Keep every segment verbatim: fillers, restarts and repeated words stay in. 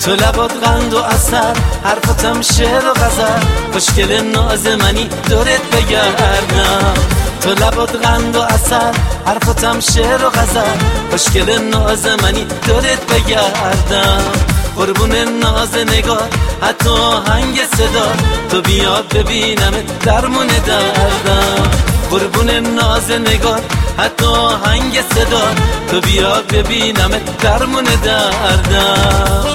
تو لبات قند و اثر، حرفاتم شعر و غزل، خوشگل ناز منی دورت بگردم. تو لبات قند و اثر، حرفاتم شعر و غزل، خوشگل ناز منی دورت بگردم. قربون ناز نگاه، حتی آهنگ صدا، تو بیا ببینم درمون دردم. قربون ناز نگاه، حتی آهنگ صدا، تو بیا ببینم درمون دردم.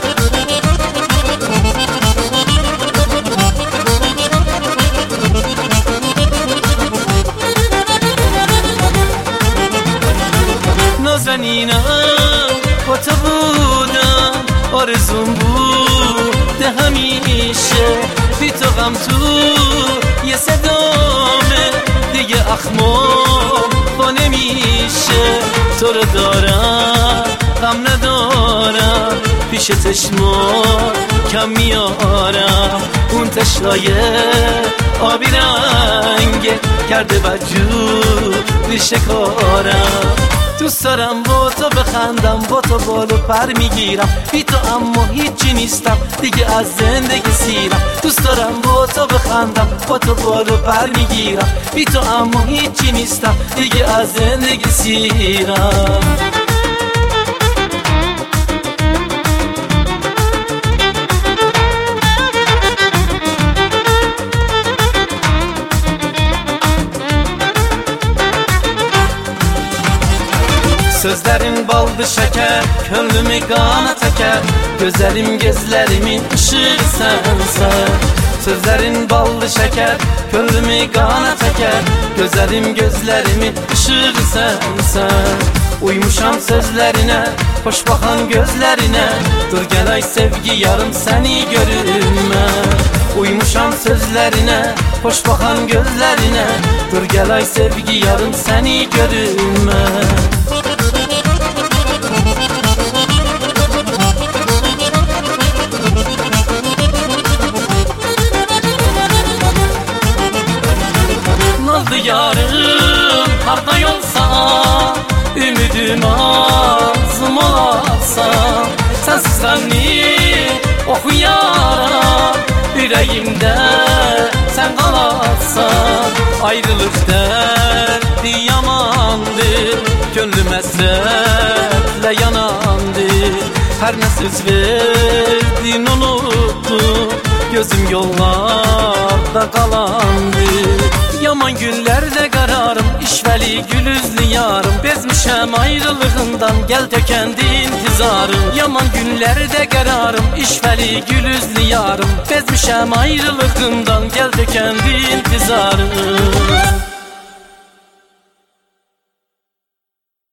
نازنینم با تو بودم، آرزوم بوده همیشه، بی تو غم تو یه صدامه، دیگه اخمام با نمیشه. تو رو دارم غم ندارم، پیش چشما کم میارم. اون تشنای آبی رنگه کرده بدجوری شکارم. دوست دارم با تو بخندم، با تو بالو پر میگیرم، بی تو اما هیچی نیستم، دیگه از زندگی سیرم. دوست دارم با تو بخندم، با تو بالو پر میگیرم، بی تو اما هیچی نیستم، دیگه از زندگی سیرم. Sözlerin baldı şeker, könlümü kana teker, güzelim gözlerimin ışığı sensen. Sözlerin baldı şeker, könlümü kana teker, güzelim gözlerimin ışığı sensen. Uymuşam sözlerine, hoş bakan gözlerine, dur gel ay sevgi yarım seni görünme. Uymuşam sözlerine, hoş bakan gözlerine, dur gel ay sevgi yarım seni görünme. Yarım harda yolsa, ümidim azım olasa, sensiz gani okuyaram, yüreğimde sen kalarsan. Ayrılık derdi yamandır, gönlüm esretle yanandır. Her ne söz verdin unuttum, gözüm yollarda kalandı. Yaman günlerde kararım, işveli gülüzlü yarım, bezmişem ayrılığından, gel tökendi intizarım. Yaman günlerde kararım, işveli gülüzlü yarım, bezmişem ayrılığından, gel tökendi intizarım.